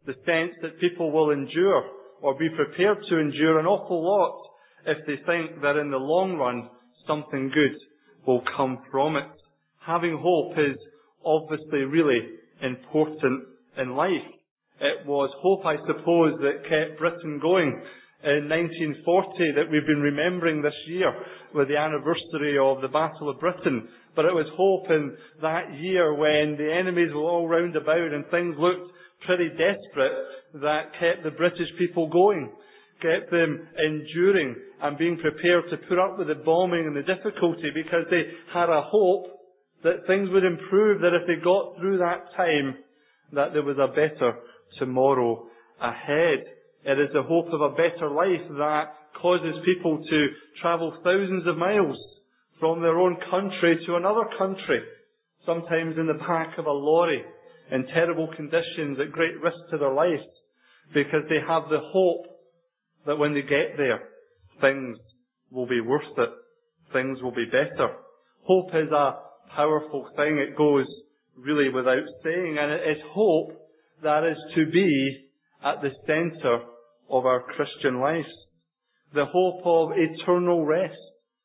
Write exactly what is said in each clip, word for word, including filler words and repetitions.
The sense that people will endure or be prepared to endure an awful lot if they think that in the long run something good will come from it. Having hope is obviously really important in life. It was hope, I suppose, that kept Britain going in nineteen forty that we've been remembering this year with the anniversary of the Battle of Britain. But it was hope in that year when the enemies were all round about and things looked pretty desperate that kept the British people going, kept them enduring and being prepared to put up with the bombing and the difficulty because they had a hope that things would improve, that if they got through that time, that there was a better tomorrow ahead. It is the hope of a better life that causes people to travel thousands of miles from their own country to another country, sometimes in the back of a lorry, in terrible conditions at great risk to their lives, because they have the hope that when they get there, things will be worth it. Things will be better. Hope is a powerful thing. It goes really without saying, and it is hope that is to be at the centre of our Christian life. The hope of eternal rest,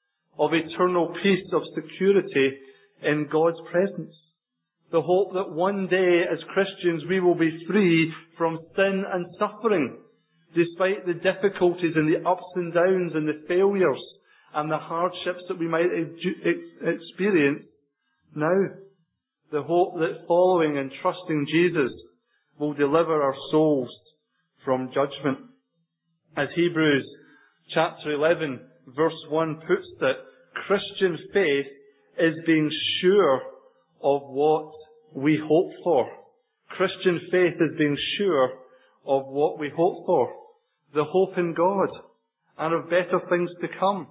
of eternal peace, of security in God's presence. The hope that one day as Christians we will be free from sin and suffering, despite the difficulties and the ups and downs and the failures and the hardships that we might experience now. The hope that following and trusting Jesus will deliver our souls from judgment. As Hebrews chapter eleven verse one puts it, Christian faith is being sure of what we hope for. Christian faith is being sure of what we hope for. The hope in God and of better things to come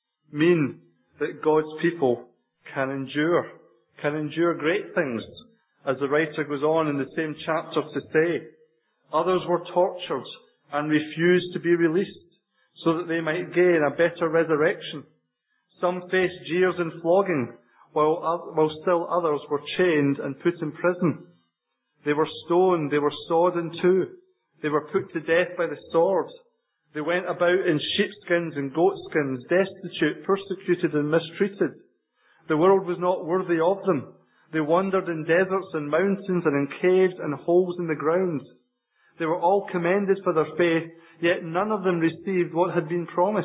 mean that God's people can endure, can endure great things. As the writer goes on in the same chapter to say, others were tortured and refused to be released so that they might gain a better resurrection. Some faced jeers and flogging, while, while still others were chained and put in prison. They were stoned, they were sawed in two, they were put to death by the sword. They went about in sheepskins and goatskins, destitute, persecuted and mistreated. The world was not worthy of them. They wandered in deserts and mountains and in caves and holes in the ground. They were all commended for their faith, yet none of them received what had been promised.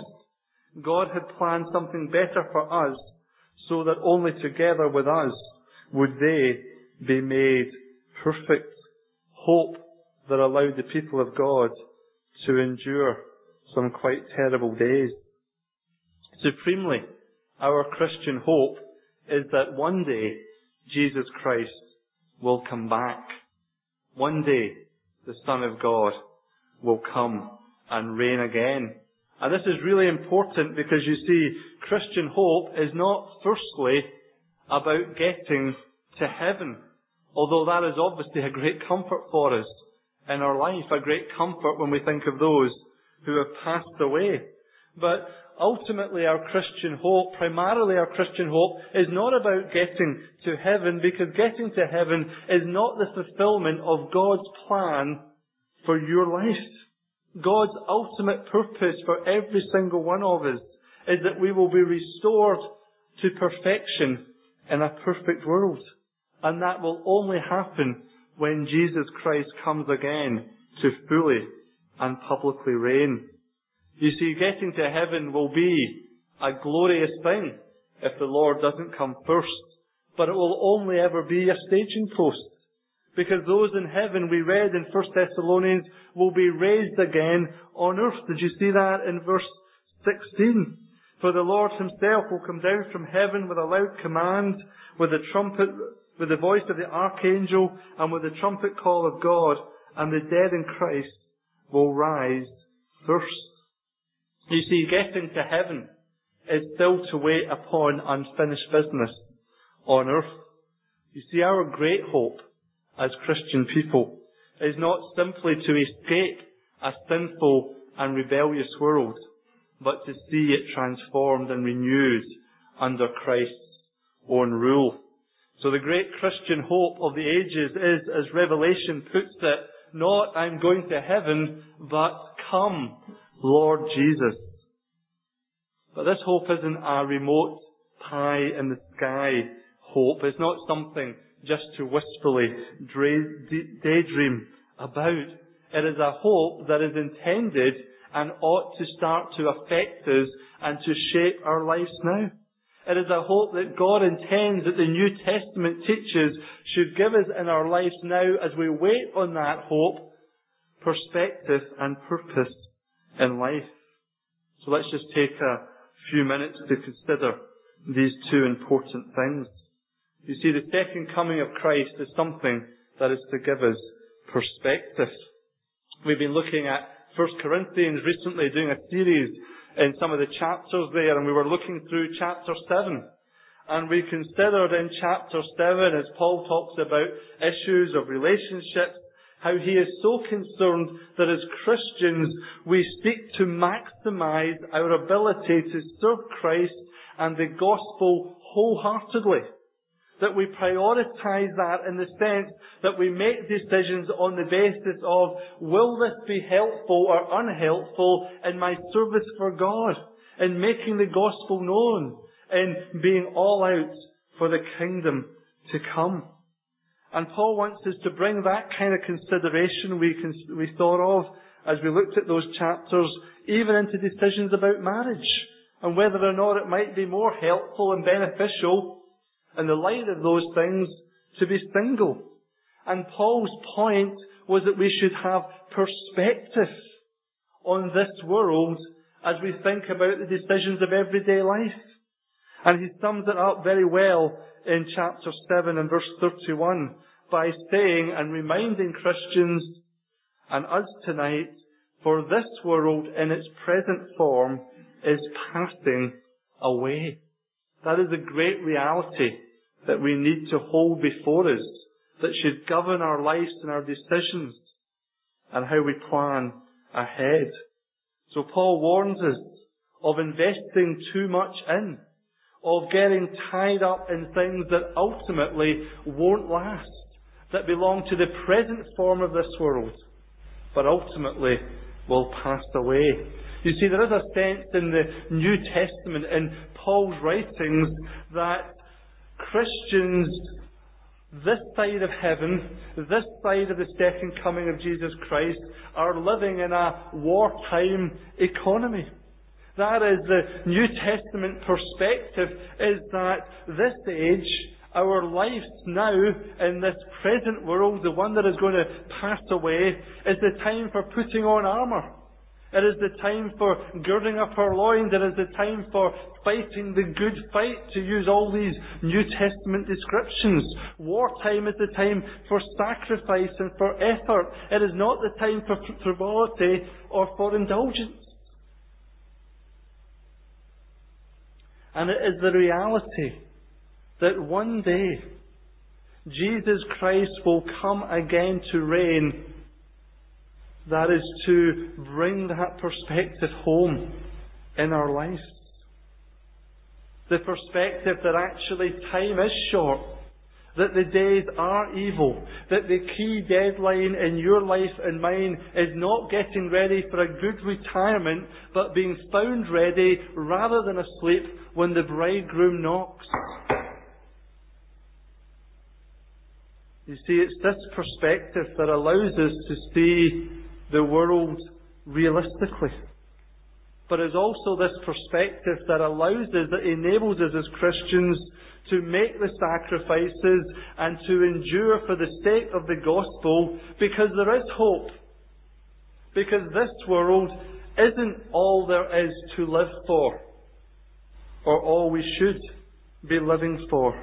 God had planned something better for us, so that only together with us would they be made perfect. Hope that allowed the people of God to endure some quite terrible days. Supremely, our Christian hope is that one day Jesus Christ will come back. One day the Son of God will come and reign again. And this is really important because you see, Christian hope is not firstly about getting to heaven, although that is obviously a great comfort for us in our life, a great comfort when we think of those who have passed away. But ultimately our Christian hope, primarily our Christian hope, is not about getting to heaven, because getting to heaven is not the fulfillment of God's plan for your life. God's ultimate purpose for every single one of us is that we will be restored to perfection in a perfect world. And that will only happen when Jesus Christ comes again to fully and publicly reign. You see, getting to heaven will be a glorious thing if the Lord doesn't come first. But it will only ever be a staging post. Because those in heaven, we read in First Thessalonians, will be raised again on earth. Did you see that in verse sixteen? For the Lord himself will come down from heaven with a loud command, with the trumpet, with the voice of the archangel, and with the trumpet call of God, and the dead in Christ will rise first. You see, getting to heaven is still to wait upon unfinished business on earth. You see, our great hope as Christian people is not simply to escape a sinful and rebellious world, but to see it transformed and renewed under Christ's own rule. So the great Christian hope of the ages is, as Revelation puts it, not I'm going to heaven, but come, Lord Jesus. But this hope isn't a remote pie in the sky hope. It's not something just to wistfully daydream about. It is a hope that is intended and ought to start to affect us and to shape our lives now. It is a hope that God intends, that the New Testament teaches, should give us in our lives now, as we wait on that hope, perspective and purpose in life. So let's just take a few minutes to consider these two important things. You see, the second coming of Christ is something that is to give us perspective. We've been looking at First Corinthians recently, doing a series in some of the chapters there, and we were looking through chapter seven. And we considered in chapter seven, as Paul talks about issues of relationships, how he is so concerned that as Christians we seek to maximize our ability to serve Christ and the gospel wholeheartedly. That we prioritize that in the sense that we make decisions on the basis of, will this be helpful or unhelpful in my service for God, in making the gospel known, in being all out for the kingdom to come. And Paul wants us to bring that kind of consideration we, cons- we thought of as we looked at those chapters, even into decisions about marriage, and whether or not it might be more helpful and beneficial in the light of those things to be single. And Paul's point was that we should have perspective on this world as we think about the decisions of everyday life. And he sums it up very well in chapter seven and verse thirty-one by saying and reminding Christians and us tonight, for this world in its present form is passing away. That is a great reality that we need to hold before us, that should govern our lives and our decisions and how we plan ahead. So Paul warns us of investing too much in, of getting tied up in things that ultimately won't last, that belong to the present form of this world, but ultimately will pass away. You see, there is a sense in the New Testament, in Paul's writings, that Christians this side of heaven, this side of the second coming of Jesus Christ, are living in a wartime economy. That is, the New Testament perspective is that this age, our lives now in this present world, the one that is going to pass away, is the time for putting on armour. It is the time for girding up our loins. It is the time for fighting the good fight, to use all these New Testament descriptions. Wartime is the time for sacrifice and for effort. It is not the time for frivolity or for indulgence. And it is the reality that one day Jesus Christ will come again to reign that is to bring that perspective home in our lives. The perspective that actually time is short, that the days are evil, that the key deadline in your life and mine is not getting ready for a good retirement, but being found ready rather than asleep when the bridegroom knocks. You see, it's this perspective that allows us to see the world realistically. But it's also this perspective that allows us, that enables us as Christians to make the sacrifices and to endure for the sake of the gospel, because there is hope. Because this world isn't all there is to live for, or all we should be living for.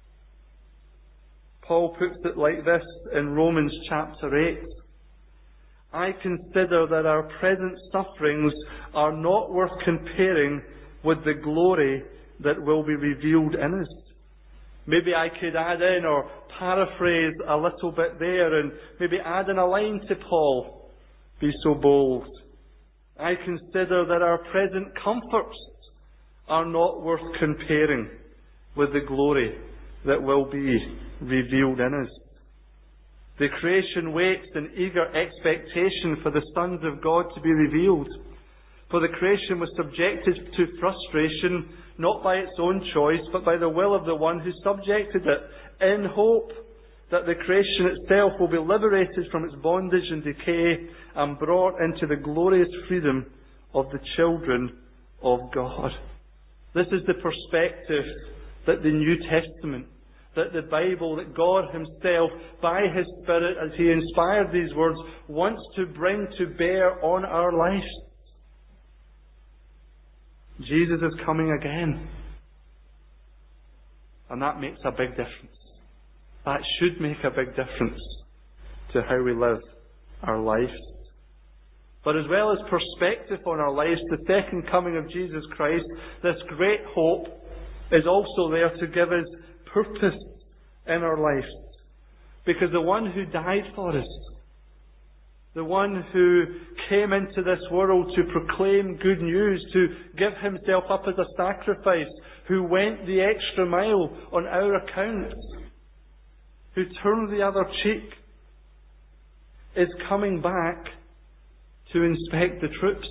Paul puts it like this in Romans chapter eight. I consider that our present sufferings are not worth comparing with the glory that will be revealed in us. Maybe I could add in or paraphrase a little bit there and maybe add in a line to Paul. Be so bold. I consider that our present comforts are not worth comparing with the glory that will be revealed in us. The creation waits in eager expectation for the sons of God to be revealed. For the creation was subjected to frustration, not by its own choice, but by the will of the one who subjected it, in hope that the creation itself will be liberated from its bondage and decay and brought into the glorious freedom of the children of God. This is the perspective that the New Testament, that the Bible, that God Himself, by His Spirit, as He inspired these words, wants to bring to bear on our lives. Jesus is coming again. And that makes a big difference. That should make a big difference to how we live our lives. But as well as perspective on our lives, the second coming of Jesus Christ, this great hope, is also there to give us purpose in our lives. Because the one who died for us, the one who came into this world to proclaim good news, to give Himself up as a sacrifice, who went the extra mile on our account, who turned the other cheek, is coming back to inspect the troops.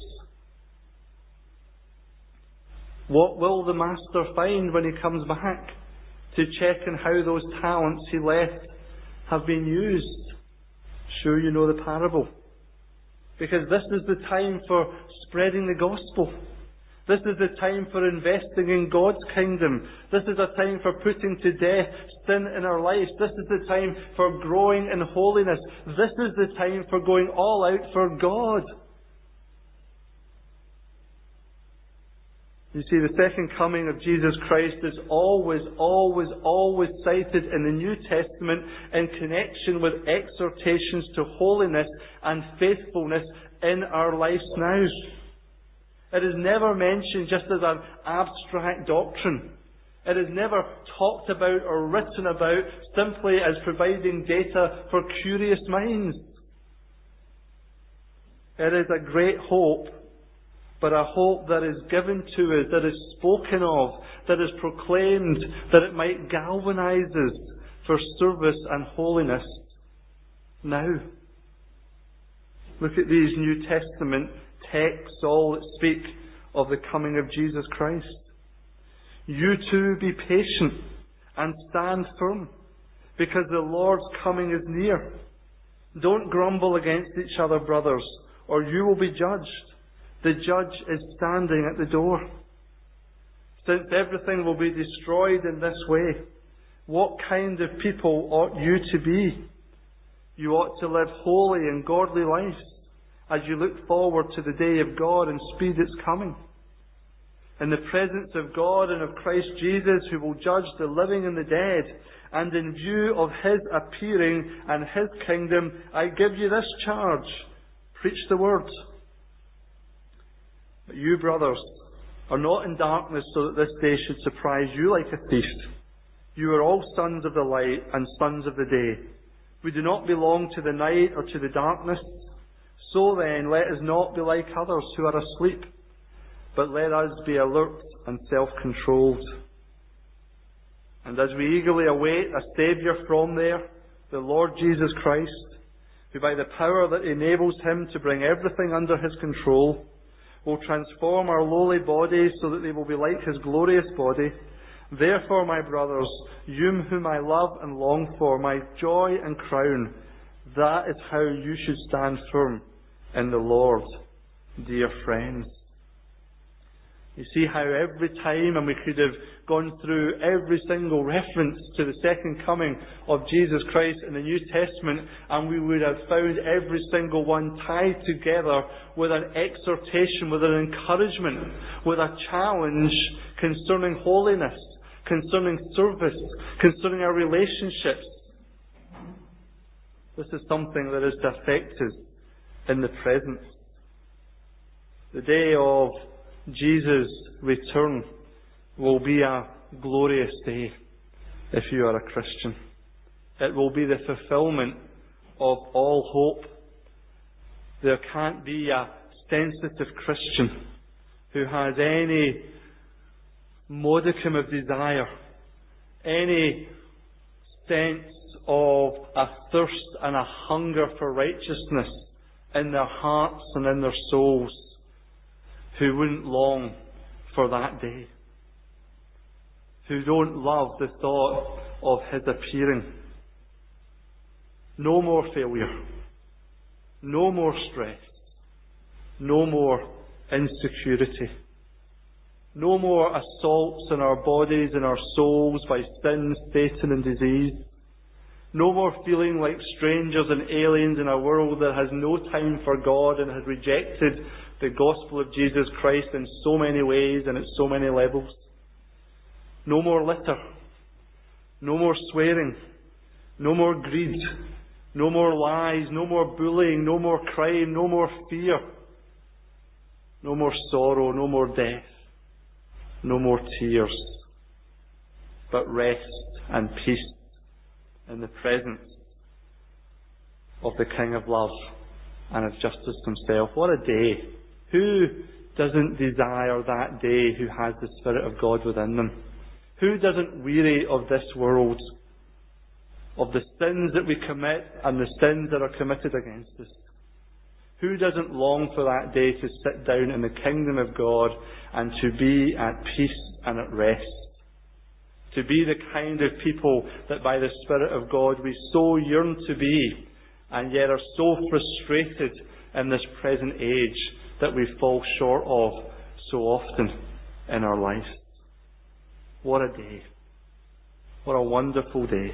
What will the Master find when He comes back to check on how those talents He left have been used? Sure, you know the parable. Because this is the time for spreading the gospel. This is the time for investing in God's kingdom. This is a time for putting to death sin in our lives. This is the time for growing in holiness. This is the time for going all out for God. You see, the second coming of Jesus Christ is always, always, always cited in the New Testament in connection with exhortations to holiness and faithfulness in our lives now. It is never mentioned just as an abstract doctrine. It is never talked about or written about simply as providing data for curious minds. It is a great hope, but a hope that is given to us, that is spoken of, that is proclaimed, that it might galvanize us for service and holiness now. Look at these New Testament texts, all that speak of the coming of Jesus Christ. You too be patient and stand firm, because the Lord's coming is near. Don't grumble against each other, brothers, or you will be judged. The judge is standing at the door. Since everything will be destroyed in this way, what kind of people ought you to be? You ought to live holy and godly lives as you look forward to the day of God and speed its coming. In the presence of God and of Christ Jesus, who will judge the living and the dead, and in view of His appearing and His kingdom, I give you this charge: preach the word. But you, brothers, are not in darkness so that this day should surprise you like a thief. You are all sons of the light and sons of the day. We do not belong to the night or to the darkness. So then, let us not be like others who are asleep, but let us be alert and self-controlled. And as we eagerly await a Saviour from there, the Lord Jesus Christ, who by the power that enables Him to bring everything under His control, will transform our lowly bodies so that they will be like His glorious body. Therefore, my brothers, you whom I love and long for, my joy and crown, that is how you should stand firm in the Lord, dear friends. You see how every time, and we could have gone through every single reference to the second coming of Jesus Christ in the New Testament, and we would have found every single one tied together with an exhortation, with an encouragement, with a challenge concerning holiness, concerning service, concerning our relationships. This is something that is to affect us in the present. The day of Jesus' return will be a glorious day if you are a Christian. It will be the fulfillment of all hope. There can't be a sensitive Christian who has any modicum of desire, any sense of a thirst and a hunger for righteousness in their hearts and in their souls, who wouldn't long for that day, who don't love the thought of His appearing. No more failure, no more stress, no more insecurity, no more assaults on our bodies and our souls by sin, Satan and disease. No more feeling like strangers and aliens in a world that has no time for God and has rejected the gospel of Jesus Christ in so many ways and at so many levels. No more litter. No more swearing. No more greed. No more lies. No more bullying. No more crime. No more fear. No more sorrow. No more death. No more tears. But rest and peace in the presence of the King of love and of justice Himself. What a day! Who doesn't desire that day who has the Spirit of God within them? Who doesn't weary of this world, of the sins that we commit and the sins that are committed against us? Who doesn't long for that day to sit down in the kingdom of God and to be at peace and at rest? To be the kind of people that by the Spirit of God we so yearn to be, and yet are so frustrated in this present age that we fall short of so often in our lives. What a day. What a wonderful day.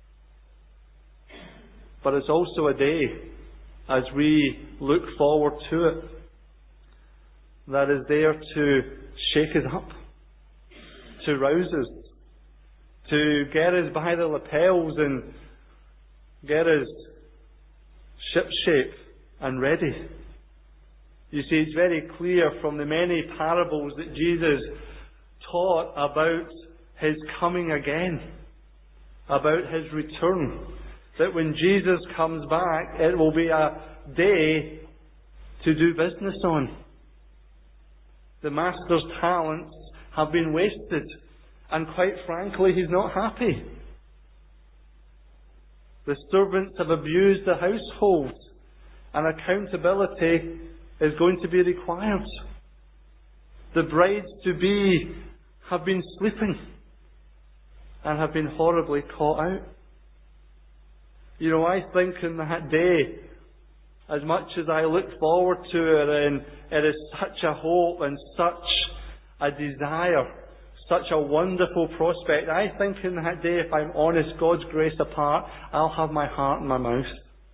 But it's also a day, as we look forward to it, that is there to shake us up, to rouse us, to get us by the lapels and get us shipshape and ready. You see, it's very clear from the many parables that Jesus taught about His coming again, about His return, that when Jesus comes back, it will be a day to do business on. The Master's talents have been wasted, and quite frankly, He's not happy. The servants have abused the household, and accountability is going to be required. The brides-to-be have been sleeping and have been horribly caught out. You know, I think in that day, as much as I look forward to it, and it is such a hope and such a desire, such a wonderful prospect, I think in that day, if I'm honest, God's grace apart, I'll have my heart in my mouth.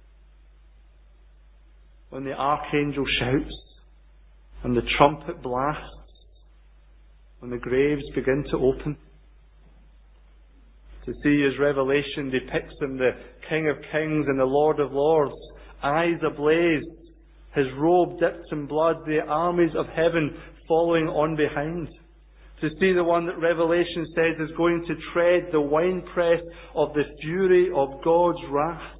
When the archangel shouts, and the trumpet blasts, when the graves begin to open, to see as Revelation depicts Him, the King of Kings and the Lord of Lords, eyes ablaze, His robe dipped in blood, the armies of heaven following on behind. To see the one that Revelation says is going to tread the winepress of the fury of God's wrath.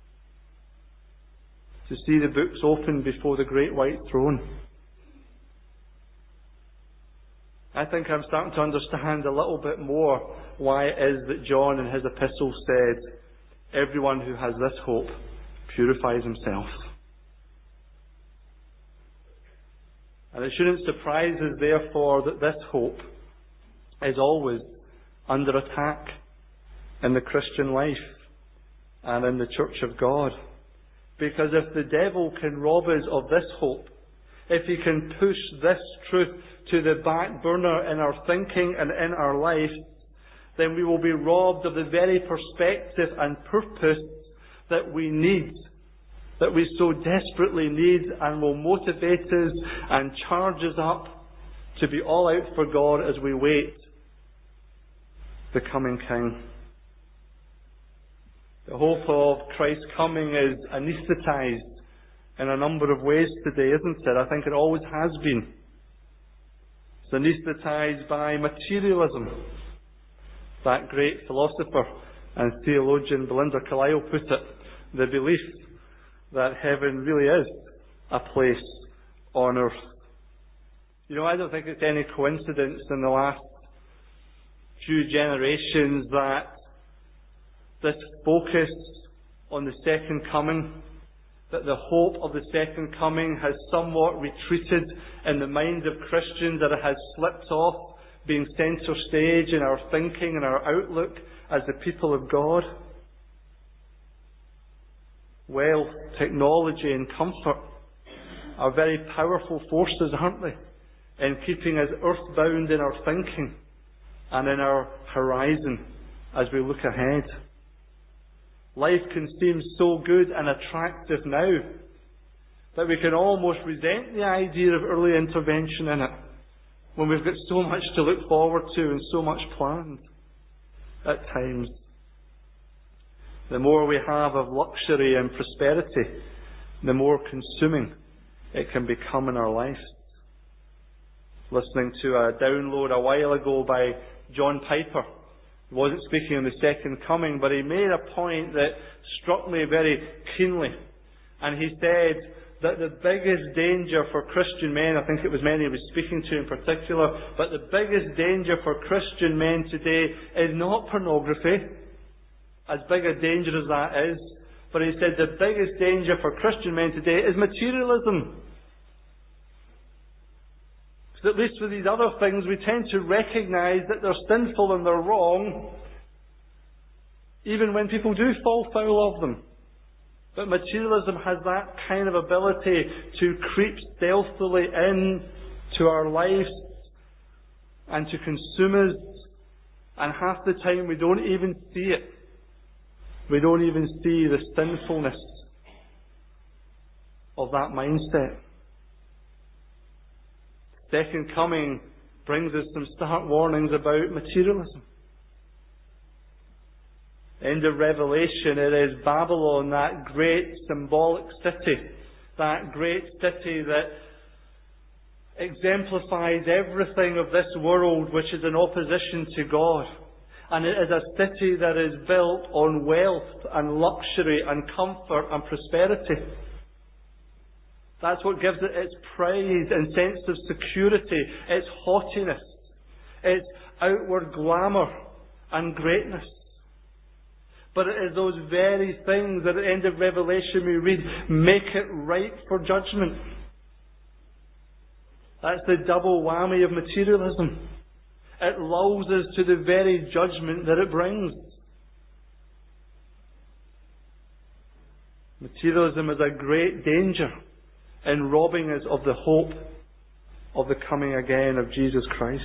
To see the books open before the great white throne. I think I'm starting to understand a little bit more why it is that John in his epistle said, everyone who has this hope purifies himself. And it shouldn't surprise us, therefore, that this hope is always under attack in the Christian life and in the Church of God. Because if the devil can rob us of this hope, if he can push this truth to the back burner in our thinking and in our life, then we will be robbed of the very perspective and purpose that we need, that we so desperately need, and will motivate us and charge us up to be all out for God as we wait the coming King. The hope of Christ's coming is anaesthetised in a number of ways today, isn't it? I think it always has been. It's anaesthetised by materialism. That great philosopher and theologian Belinda Carlisle put it, the belief that heaven really is a place on earth. You know, I don't think it's any coincidence in the last few generations that this focus on the second coming, that the hope of the second coming has somewhat retreated in the minds of Christians, that it has slipped off being centre stage in our thinking and our outlook as the people of God. Wealth, technology and comfort are very powerful forces, aren't they, in keeping us earthbound in our thinking and in our horizon as we look ahead. Life can seem so good and attractive now that we can almost resent the idea of early intervention in it, when we've got so much to look forward to and so much planned at times. The more we have of luxury and prosperity, the more consuming it can become in our lives. Listening to a download a while ago by John Piper. He wasn't speaking on the second coming, but he made a point that struck me very keenly. And he said that the biggest danger for Christian men, I think it was men he was speaking to in particular, but the biggest danger for Christian men today is not pornography, as big a danger as that is, but he said the biggest danger for Christian men today is materialism. Because at least with these other things we tend to recognise that they're sinful and they're wrong, even when people do fall foul of them. But materialism has that kind of ability to creep stealthily in to our lives and to consume us, and half the time we don't even see it. We don't even see the sinfulness of that mindset. Second coming brings us some stark warnings about materialism. End of Revelation, it is Babylon, that great symbolic city, that great city that exemplifies everything of this world which is in opposition to God. And it is a city that is built on wealth and luxury and comfort and prosperity. That's what gives it its pride and sense of security, its haughtiness, its outward glamour and greatness. But it is those very things that at the end of Revelation we read make it ripe for judgment. That's the double whammy of materialism. It lulls us to the very judgment that it brings. Materialism is a great danger in robbing us of the hope of the coming again of Jesus Christ.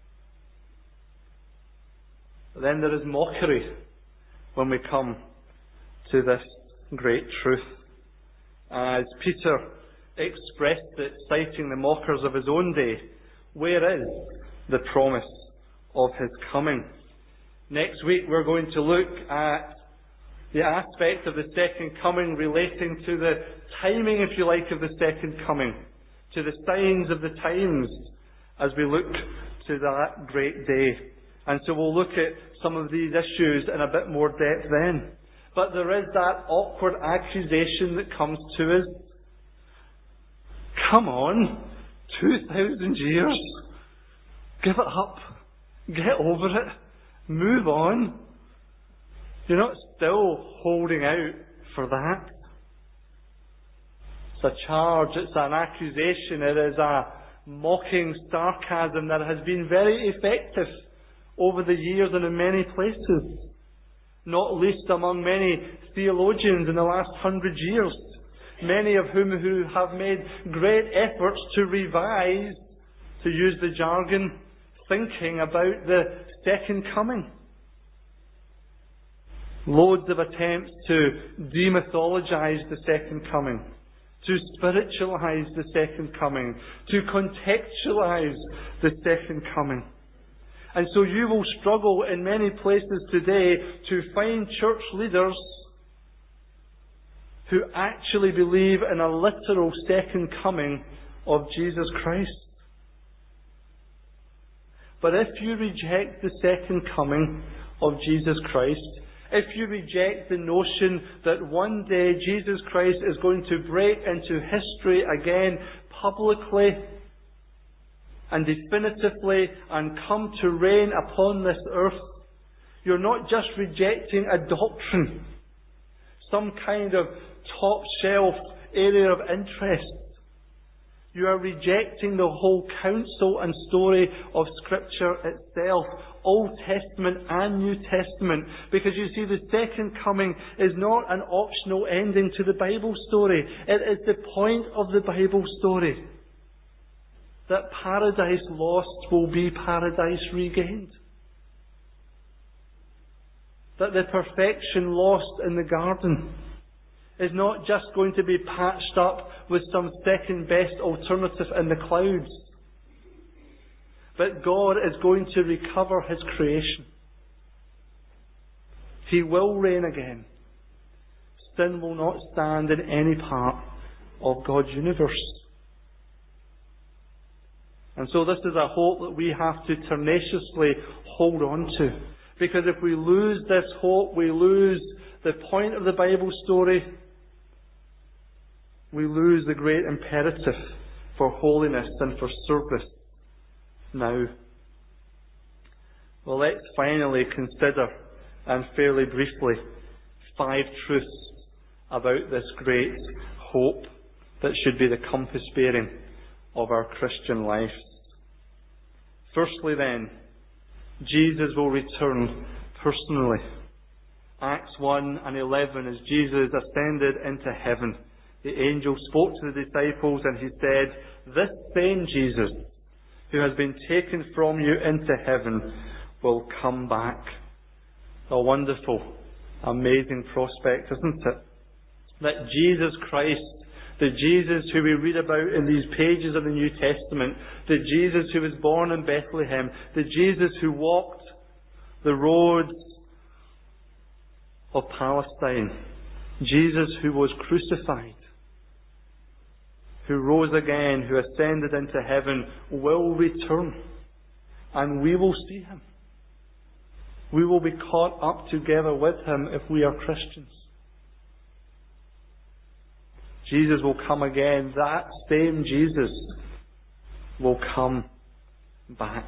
But then there is mockery when we come to this great truth. As Peter expressed it, citing the mockers of his own day, where is the promise of his coming? Next week we're going to look at the aspect of the second coming relating to the timing, if you like, of the second coming, to the signs of the times as we look to that great day. And so we'll look at some of these issues in a bit more depth then. But there is that awkward accusation that comes to us. Come on, two thousand years. Give it up. Get over it. Move on. You're not still holding out for that. It's a charge, it's an accusation, it is a mocking sarcasm that has been very effective over the years and in many places. Not least among many theologians in the last hundred years. Many of whom who have made great efforts to revise, to use the jargon, thinking about the second coming. Loads of attempts to demythologize the second coming, to spiritualize the second coming, to contextualize the second coming. And so you will struggle in many places today to find church leaders who actually believe in a literal second coming of Jesus Christ. But if you reject the second coming of Jesus Christ, if you reject the notion that one day Jesus Christ is going to break into history again publicly and definitively and come to reign upon this earth, You're not just rejecting a doctrine, some kind of top-shelf area of interest. You are rejecting the whole counsel and story of Scripture itself, Old Testament and New Testament. Because you see, the second coming is not an optional ending to the Bible story. It is the point of the Bible story. That paradise lost will be paradise regained. That the perfection lost in the garden is not just going to be patched up with some second best alternative in the clouds. But God is going to recover His creation. He will reign again. Sin will not stand in any part of God's universe. And so this is a hope that we have to tenaciously hold on to. Because if we lose this hope, we lose the point of the Bible story. We lose the great imperative for holiness and for service now. Well, let's finally consider, and fairly briefly, five truths about this great hope that should be the compass bearing of our Christian lives. Firstly then, Jesus will return personally. Acts one and eleven, as Jesus ascended into heaven, the angel spoke to the disciples and he said, "This same Jesus, who has been taken from you into heaven, will come back." A wonderful, amazing prospect, isn't it? That Jesus Christ, the Jesus who we read about in these pages of the New Testament, the Jesus who was born in Bethlehem, the Jesus who walked the roads of Palestine, Jesus who was crucified, who rose again, who ascended into heaven, will return. And we will see Him. We will be caught up together with Him if we are Christians. Jesus will come again. That same Jesus will come back.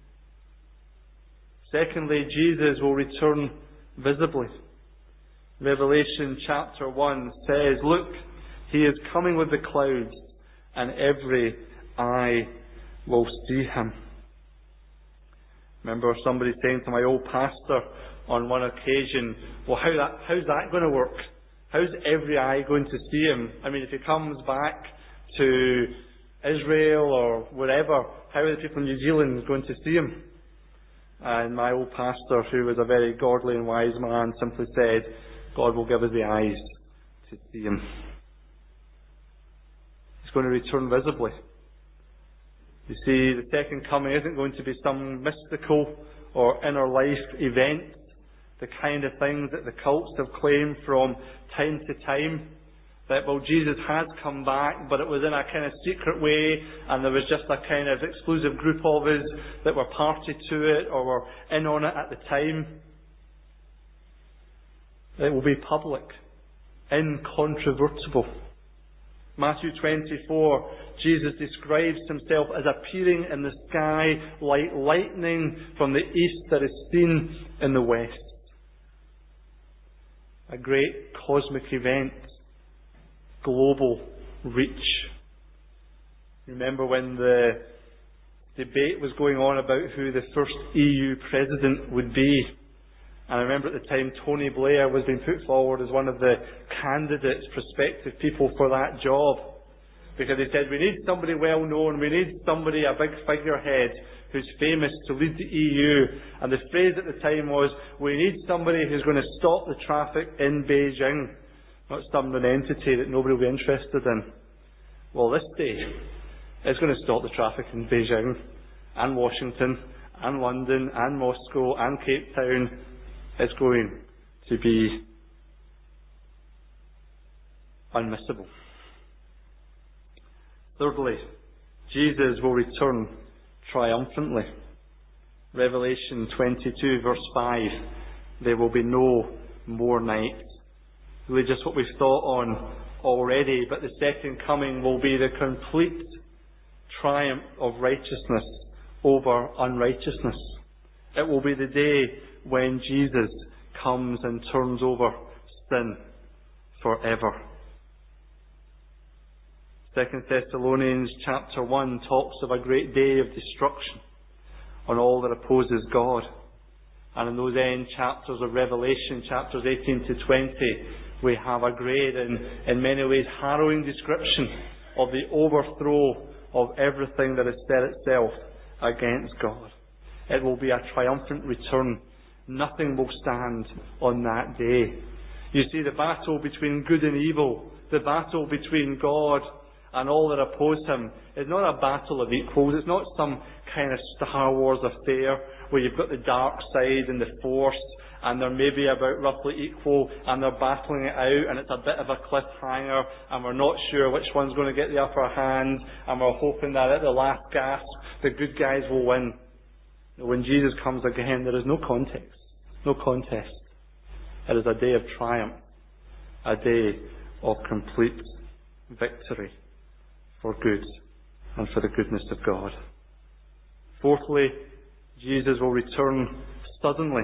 Secondly, Jesus will return visibly. Revelation chapter one says, "Look, He is coming with the clouds, and every eye will see Him." Remember somebody saying to my old pastor on one occasion, "Well, how that, how's that going to work? How's every eye going to see Him? I mean, if He comes back to Israel or wherever, how are the people in New Zealand going to see Him?" And my old pastor, who was a very godly and wise man, simply said, "God will give us the eyes to see Him." He's going to return visibly. You see, the second coming isn't going to be some mystical or inner life event, the kind of things that the cults have claimed from time to time. That, well, Jesus has come back, but it was in a kind of secret way, and there was just a kind of exclusive group of us that were party to it or were in on it at the time. It will be public, incontrovertible. Matthew twenty-four, Jesus describes Himself as appearing in the sky like lightning from the east that is seen in the west. A great cosmic event, global reach. Remember when the debate was going on about who the first E U president would be? And I remember at the time Tony Blair was being put forward as one of the candidates, prospective people for that job. Because they said, we need somebody well known, we need somebody, a big figurehead, who's famous to lead the E U. And the phrase at the time was, we need somebody who's going to stop the traffic in Beijing. Not some entity that nobody will be interested in. Well, this day, it's going to stop the traffic in Beijing, and Washington, and London, and Moscow, and Cape Town. It's going to be unmissable. Thirdly, Jesus will return triumphantly. Revelation twenty-two verse five, there will be no more night. Really just what we've thought on already, but the second coming will be the complete triumph of righteousness over unrighteousness. It will be the day when Jesus comes and turns over sin forever. Second Thessalonians chapter one talks of a great day of destruction on all that opposes God. And in those end chapters of Revelation, chapters eighteen to twenty, we have a great and in many ways harrowing description of the overthrow of everything that has set itself against God. It will be a triumphant return. Nothing will stand on that day. You see, the battle between good and evil, the battle between God and all that oppose Him, is not a battle of equals. It's not some kind of Star Wars affair where you've got the dark side and the Force, and they're maybe about roughly equal, and they're battling it out, and it's a bit of a cliffhanger, and we're not sure which one's going to get the upper hand, and we're hoping that at the last gasp, the good guys will win. When Jesus comes again, there is no context, no contest. It is a day of triumph, a day of complete victory for good and for the goodness of God. Fourthly, Jesus will return suddenly,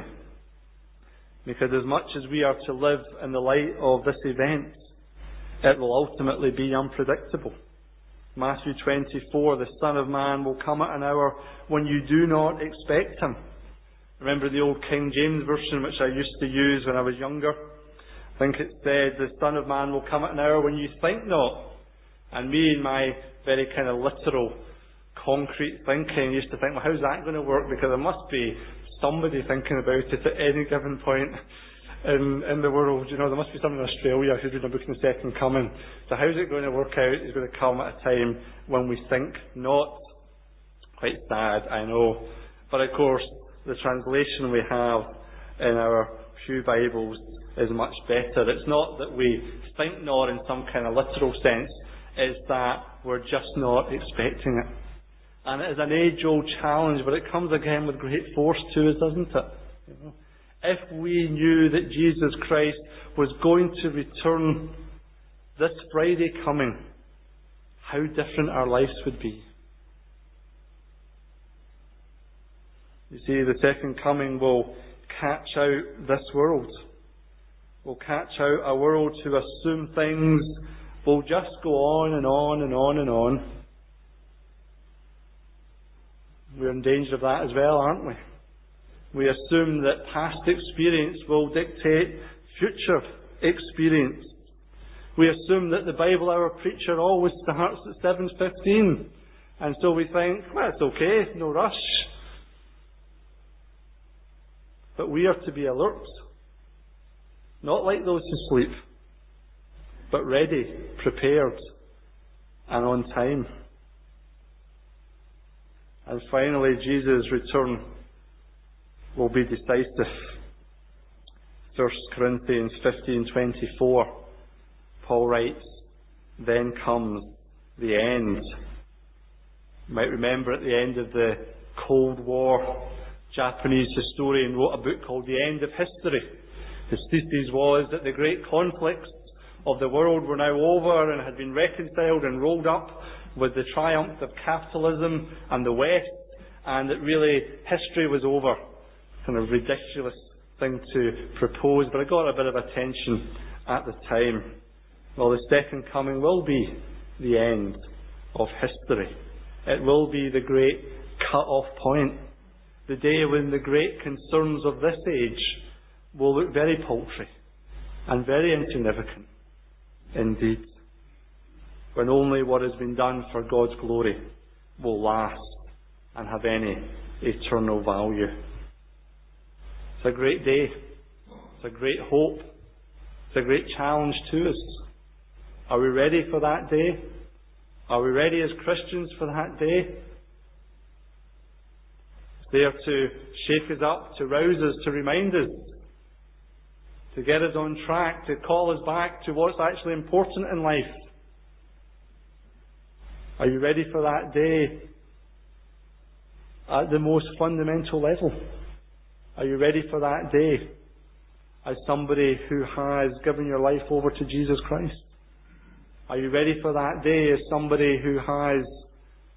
because as much as we are to live in the light of this event, it will ultimately be unpredictable. Matthew twenty-four, the Son of Man will come at an hour when you do not expect Him. Remember the old King James Version, which I used to use when I was younger? I think it said, the Son of Man will come at an hour when you think not. And me, in my very kind of literal, concrete thinking, used to think, well, how's that going to work? Because there must be somebody thinking about it at any given point in, in the world. You know, there must be someone in Australia who's reading a book in the Second Coming. So how's it going to work out? It's going to come at a time when we think not. Quite sad, I know. But of course, the translation we have in our Pew Bibles is much better. It's not that we think not in some kind of literal sense. It's that we're just not expecting it. And it is an age-old challenge, but it comes again with great force to us, doesn't it? You know? If we knew that Jesus Christ was going to return this Friday coming, how different our lives would be. You see, the second coming will catch out this world. Will catch out a world who assume things will just go on and on and on and on. We're in danger of that as well, aren't we? We assume that past experience will dictate future experience. We assume that the Bible Hour preacher always starts at seven fifteen. And so we think, well, it's okay, no rush. But we are to be alert. Not like those who sleep, but ready, prepared, and on time. And finally, Jesus' return will be decisive. First Corinthians fifteen twenty-four, Paul writes, then comes the end. You might remember at the end of the Cold War, a Japanese historian wrote a book called The End of History. His thesis was that the great conflicts of the world were now over and had been reconciled and rolled up with the triumph of capitalism and the West, and that really history was over. Kind of ridiculous thing to propose, but it got a bit of attention at the time. Well, the second coming will be the end of history. It will be the great cut-off point. The day when the great concerns of this age will look very paltry and very insignificant indeed. When only what has been done for God's glory will last and have any eternal value. It's a great day. It's a great hope. It's a great challenge to us. Are we ready for that day? Are we ready as Christians for that day? It's there to shake us up, to rouse us, to remind us, to get us on track, to call us back to what's actually important in life. Are you ready for that day at the most fundamental level? Are you ready for that day as somebody who has given your life over to Jesus Christ? Are you ready for that day as somebody who has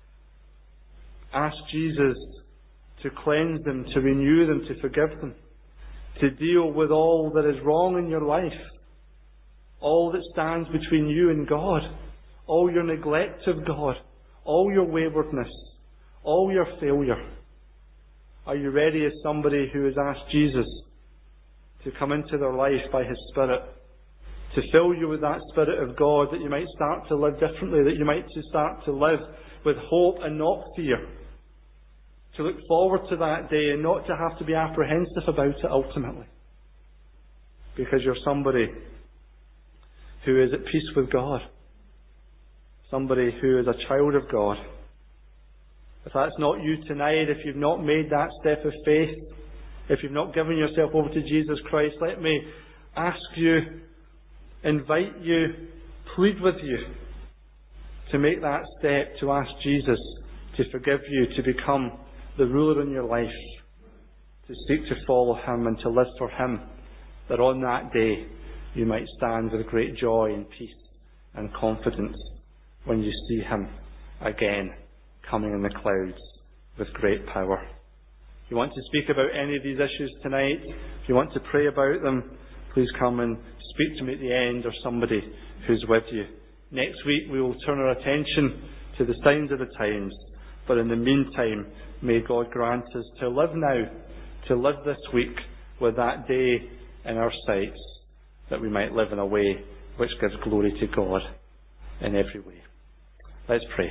asked Jesus to cleanse them, to renew them, to forgive them, to deal with all that is wrong in your life, all that stands between you and God, all your neglect of God, all your waywardness, all your failure? Are you ready as somebody who has asked Jesus to come into their life by His Spirit, to fill you with that Spirit of God, that you might start to live differently, that you might start to live with hope and not fear, to look forward to that day and not to have to be apprehensive about it ultimately, because you're somebody who is at peace with God, somebody who is a child of God? If that's not you tonight, if you've not made that step of faith, if you've not given yourself over to Jesus Christ, let me ask you, invite you, plead with you to make that step, to ask Jesus to forgive you, to become the ruler in your life, to seek to follow Him and to live for Him, that on that day you might stand with great joy and peace and confidence when you see Him again coming in the clouds with great power. If you want to speak about any of these issues tonight, if you want to pray about them, please come and speak to me at the end, or somebody who's with you. Next week we will turn our attention to the signs of the times, but in the meantime, may God grant us to live now, to live this week with that day in our sights, that we might live in a way which gives glory to God in every way. Let's pray.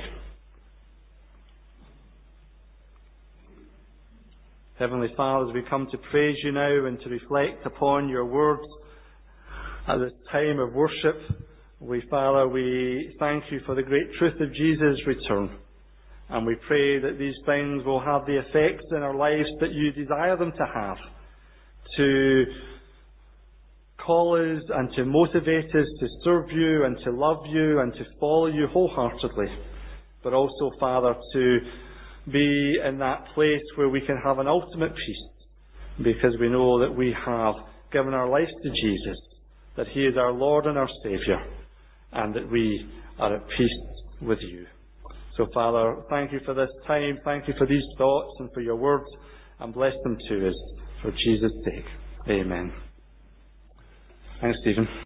Heavenly Father, as we come to praise you now and to reflect upon your words at this time of worship, we, Father, we thank you for the great truth of Jesus' return. And we pray that these things will have the effects in our lives that you desire them to have, to call us and to motivate us to serve you and to love you and to follow you wholeheartedly. But also, Father, to be in that place where we can have an ultimate peace, because we know that we have given our lives to Jesus, that He is our Lord and our Saviour, and that we are at peace with you. So, Father, thank you for this time, thank you for these thoughts and for your words, and bless them to us for Jesus' sake. Amen. Thanks, Stephen.